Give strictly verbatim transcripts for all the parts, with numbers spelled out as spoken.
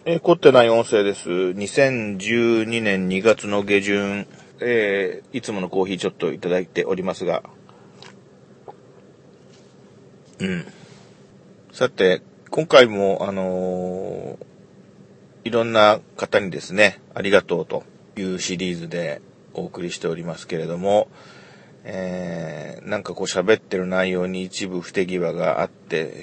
えー、凝ってない音声です。にせんじゅうにねんにがつの下旬、えー、いつものコーヒーちょっといただいておりますが。うん。さて、今回も、あのー、いろんな方にですね、ありがとうというシリーズでお送りしておりますけれども、えー、なんかこう喋ってる内容に一部不手際があって、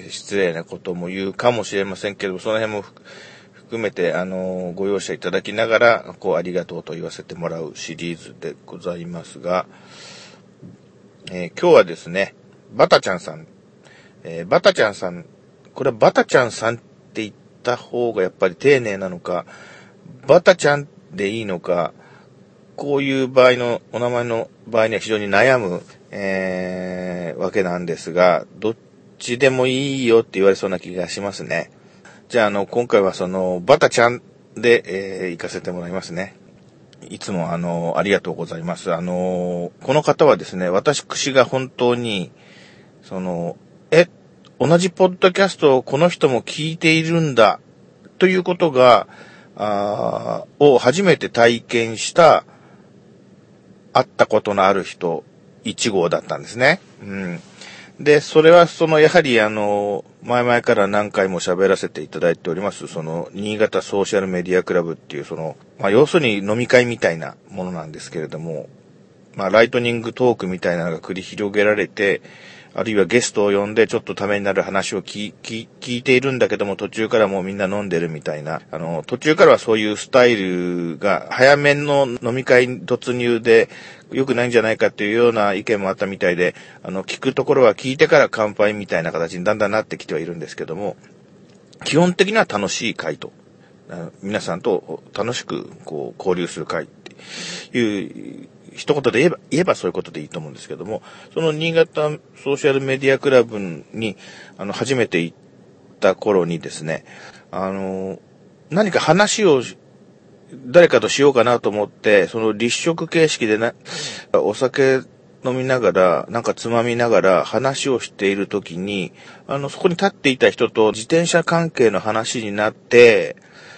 失礼なことも言うかもしれませんけど、その辺も含めて、あのー、ご容赦いただきながら、こう、ありがとうと言わせてもらうシリーズでございますが、えー、今日はですね、バタちゃんさん、えー、バタちゃんさん、これはバタちゃんさんって言った方がやっぱり丁寧なのか、バタちゃんでいいのか、こういう場合の、お名前の場合には非常に悩む、えー、わけなんですが、どっちでもいいよって言われそうな気がしますね。じゃあ、あの、今回はその、バタちゃんで、えー、行かせてもらいますね。いつも、あの、ありがとうございます。あの、この方はですね、私が本当に、その、え、同じポッドキャストをこの人も聞いているんだ、ということが、あを初めて体験した、会ったことのある人、一号だったんですね。うん。で、それはその、やはりあの、前々から何回も喋らせていただいております、その、新潟ソーシャルメディアクラブっていう、その、まあ、要するに飲み会みたいなものなんですけれども、まあ、ライトニングトークみたいなのが繰り広げられて、あるいはゲストを呼んでちょっとためになる話を聞き、聞いているんだけども、途中からもうみんな飲んでるみたいな、あの、途中からはそういうスタイルが、早めの飲み会突入で良くないんじゃないかっていうような意見もあったみたいで、あの、聞くところは聞いてから乾杯みたいな形にだんだんなってきてはいるんですけども、基本的には楽しい会と、皆さんと楽しくこう交流する会っていう、一言で言えば、言えばそういうことでいいと思うんですけども、その新潟ソーシャルメディアクラブに、あの、初めて行った頃にですね、あの、何か話を誰かとしようかなと思って、その立食形式でな、お酒飲みながら、なんかつまみながら話をしているときに、あの、そこに立っていた人と自転車関係の話になって、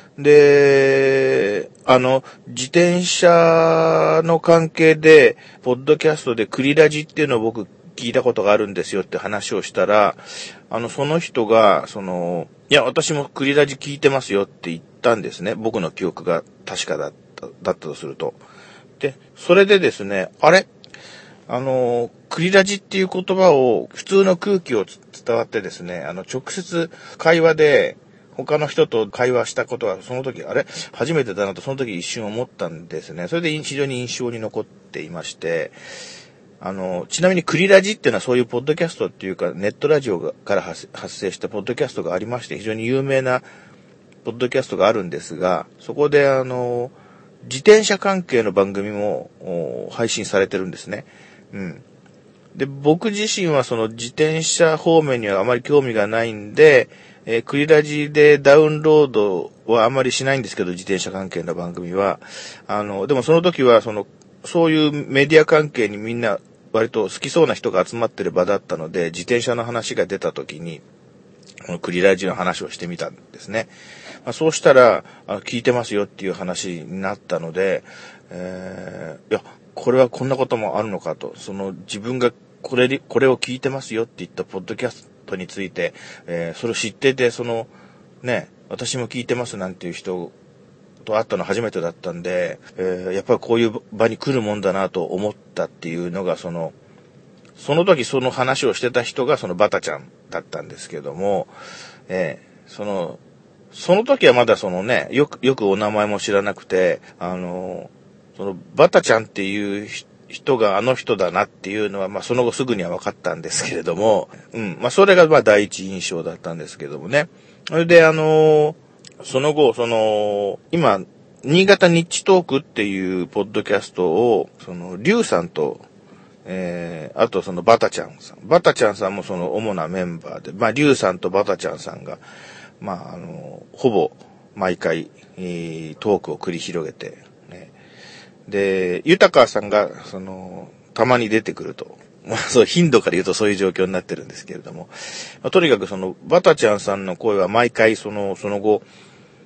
で、あの、自転車の関係で、ポッドキャストでクリラジっていうのを僕聞いたことがあるんですよって話をしたら、あの、その人が、その、いや、私もクリラジ聞いてますよって言ったんですね。僕の記憶が確かだった、だったとすると。で、それでですね、あれあの、クリラジっていう言葉を普通の空気を伝わってですね、あの、直接会話で、他の人と会話したことは、その時、あれ初めてだなと、その時一瞬思ったんですね。それで非常に印象に残っていまして、あの、ちなみにクリラジっていうのはそういうポッドキャストっていうか、ネットラジオから発生したポッドキャストがありまして、非常に有名なポッドキャストがあるんですが、そこであの、自転車関係の番組も配信されてるんですね。うん。で、僕自身はその自転車方面にはあまり興味がないんで、えー、クリラジでダウンロードはあまりしないんですけど、自転車関係の番組は。あの、でもその時は、その、そういうメディア関係にみんな割と好きそうな人が集まってる場だったので、自転車の話が出た時に、このクリラジの話をしてみたんですね。まあ、そうしたら、あの、聞いてますよっていう話になったので、えー、いや、これはこんなこともあるのかと、その自分がこれ、これを聞いてますよって言ったポッドキャストについて、えー、それを知ってて、その、ね、私も聞いてますなんていう人と会ったの初めてだったんで、えー、やっぱりこういう場に来るもんだなと思ったっていうのが、その、その時その話をしてた人がそのバタちゃんだったんですけども、えー、その、その時はまだそのね、よく、よくお名前も知らなくて、あの、そのバタちゃんっていう人があの人だなっていうのは、まあその後すぐには分かったんですけれども、うん、まあそれがまあ第一印象だったんですけどもね。それであの、その後、その、今、新潟ニッチトークっていうポッドキャストを、その、リュウさんと、えー、あとそのバタちゃんさん。バタちゃんさんもその主なメンバーで、まあリュウさんとバタちゃんさんが、まああの、ほぼ毎回、えー、トークを繰り広げて、ね、で、豊さんが、その、たまに出てくると。まあそう、頻度から言うとそういう状況になってるんですけれども。まあ、とにかくその、バタちゃんさんの声は毎回その、その後、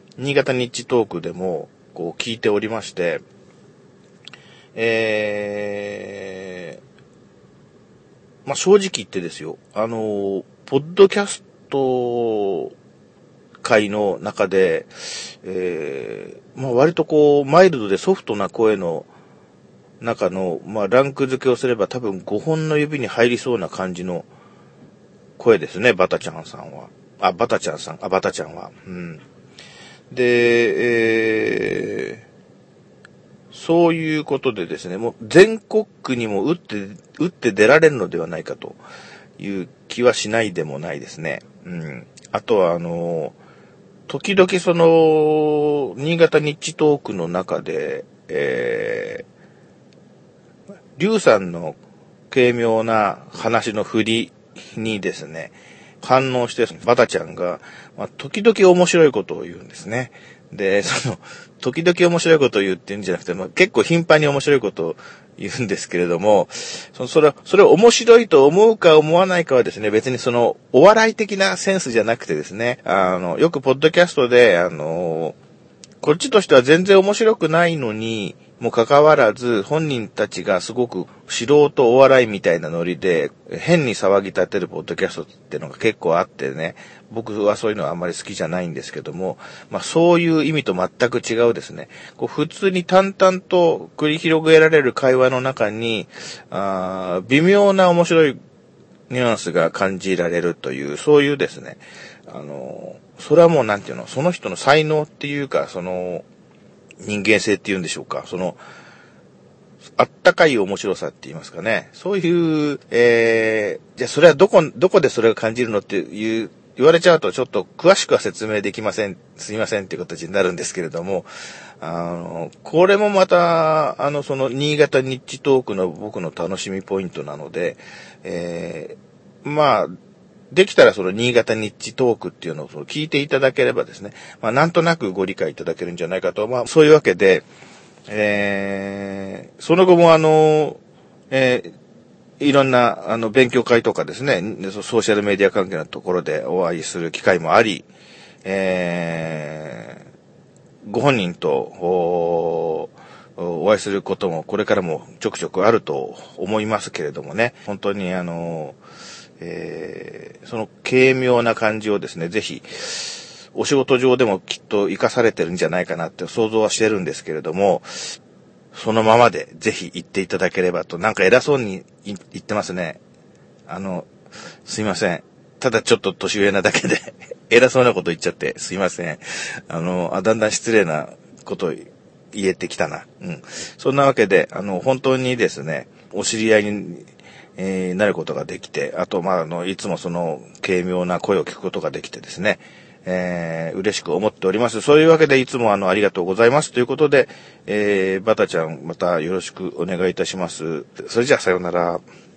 新潟ニッチトークでも、こう聞いておりまして、えー、まあ、正直言ってですよ、あの、ポッドキャスト界の中で、えー、まあ、割とこう、マイルドでソフトな声の中の、まあ、ランク付けをすれば多分ごほんの指に入りそうな感じの声ですね、バタちゃんさんは。あ、バタちゃんさん、あ、バタちゃんは。うん。で、えー、そういうことでですね、もう全国区にも打って、打って出られるのではないかという気はしないでもないですね。うん。あとは、あの、時々その、新潟ニッチトークの中で、えー、リュウさんの軽妙な話の振りにですね、反応して、バタちゃんが、まあ、時々面白いことを言うんですね。で、その、時々面白いことを言うっていうんじゃなくて、まあ、結構頻繁に面白いことを言うんですけれども、そのそれ、それを面白いと思うか思わないかはですね、別にその、お笑い的なセンスじゃなくてですね、あの、よくポッドキャストで、あの、こっちとしては全然面白くないのに、もかかわらず、本人たちがすごく素人お笑いみたいなノリで、変に騒ぎ立てるポッドキャストっていうのが結構あってね、僕はそういうのはあんまり好きじゃないんですけども、まあそういう意味と全く違うですね。こう普通に淡々と繰り広げられる会話の中に、あ微妙な面白いニュアンスが感じられるという、そういうですね、あの、それはもうなんていうの、その人の才能っていうか、その、人間性っていうんでしょうか。その、あったかい面白さって言いますかね。そういう、えー、じゃあそれはどこ、どこでそれを感じるのっていう、言われちゃうとちょっと詳しくは説明できません、すいませんっていう形になるんですけれども、あの、これもまた、あの、その、新潟ニッチトークの僕の楽しみポイントなので、えー、まあ、できたらその新潟ニッチトークっていうのを聞いていただければですね、まあなんとなくご理解いただけるんじゃないかと、まあそういうわけで、えー、その後もあの、えー、いろんなあの勉強会とかですね、ソーシャルメディア関係のところでお会いする機会もあり、えー、ご本人とお、お会いすることもこれからもちょくちょくあると思いますけれどもね、本当にあの、えー、その軽妙な感じをですね、ぜひ、お仕事上でもきっと活かされてるんじゃないかなって想像はしてるんですけれども、そのままでぜひ言っていただければと、なんか偉そうに言ってますね。あの、すいません。ただちょっと年上なだけで、偉そうなこと言っちゃってすいません。あの、あだんだん失礼なこと言えてきたな。うん。そんなわけで、あの、本当にですね、お知り合いに、えー、なることができて、あと、まあ、あの、いつもその軽妙な声を聞くことができてですね、えー、嬉しく思っております。そういうわけでいつもあの、ありがとうございますということで、えー、バタちゃんまたよろしくお願いいたします。それじゃあさようなら。